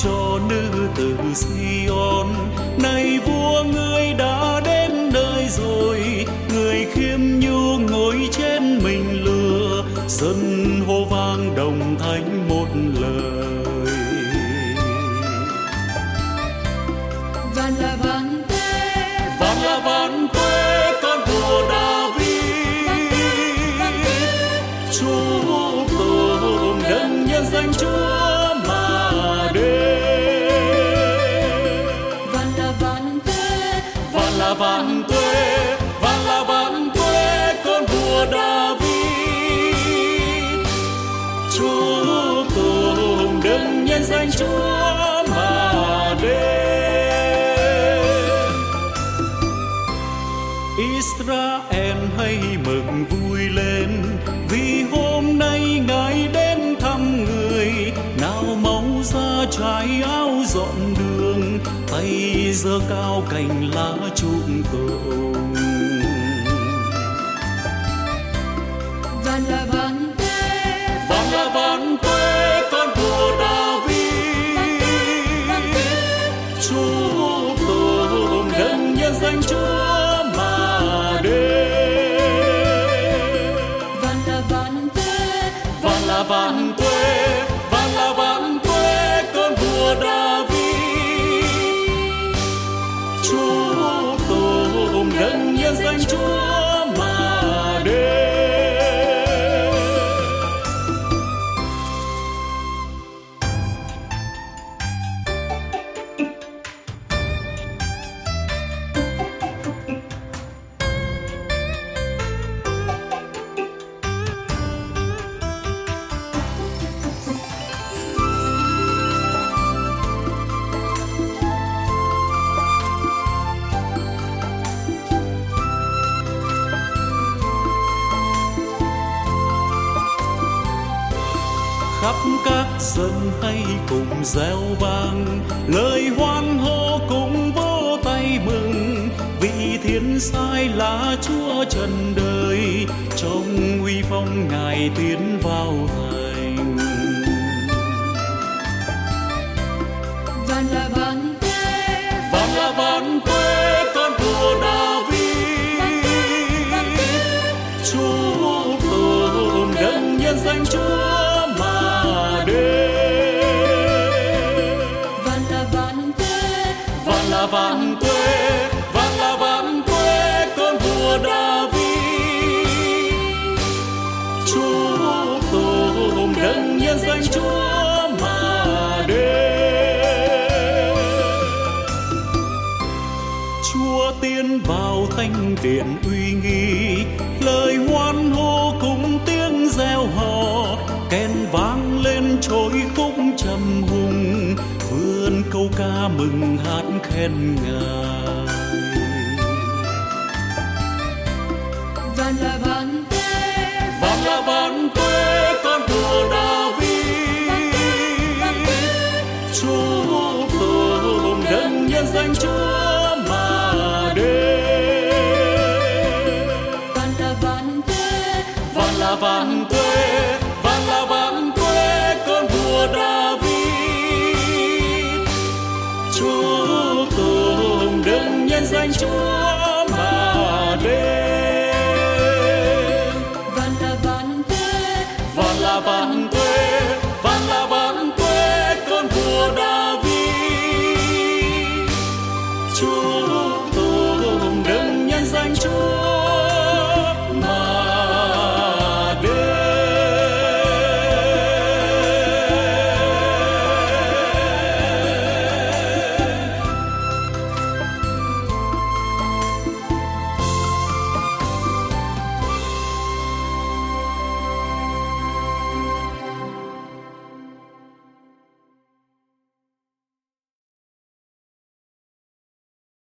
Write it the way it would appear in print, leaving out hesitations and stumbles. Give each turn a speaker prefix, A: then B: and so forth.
A: cho nữ tử Sion. Này vua, ngươi đã đến nơi rồi, người khiêm nhu ngồi trên mình lừa, dân hô vang đồng thanh một lời.
B: Vạn là vạn tuế,
A: Vạn là vạn tuế, con vua David. Chúc tụng đấng nhân danh Chúa mà đến.
B: vạn là vạn tuế,
A: Vạn là vạn tuế, vạn là vạn tuế, con vua David. Chúc tụng đấng nhân danh Chúa mà đến. Israel hãy mừng vui lên, vì hôm nay Ngài đến thăm người. Nào máu ra trái áo dọn đường, tay giơ cao cành lá chúc tụng.
B: vạn là vạn tuế,
A: Vạn là vạn tuế, con vua David. Chúc tụng đấng nhân danh Chúa mà đến.
B: vạn là vạn tuế,
A: Vạn là vạn tuế, vạn là vạn tuế, con vua David. Chúc tụng đấng nhân danh Chúa mà đến. Khắp các dân hãy cùng reo vang lời hoan hô, cùng vỗ tay mừng, vì thiên sai là Chúa trần đời, trong uy phong Ngài tiến vào thành.
B: vạn là vạn tuế,
A: Vạn là vạn tuế, con vua David. Chúc tụng đấng nhân danh Chúa mà đến.
B: vạn là vạn tuế,
A: Vạn là vạn tuế, vạn là vạn tuế, con vua David. Chúc tụng đấng nhân danh Chúa mà đến. Chúa tiến vào thánh điện uy nghi, lời hoan hô cùng tiếng reo hò, kèn vang lên trôi khúc trầm hùng, vươn câu ca mừng hát khen Ngài.
B: vạn là vạn tuế,
A: Vạn là vạn tuế, con vua David. Chúc tụng đấng nhân danh Chúa mà đến.
B: vạn là vạn tuế,
A: Vạn là vạn tuế, vạn là vạn tuế, con vua David. Chúc tụng đấng nhân danh Chúa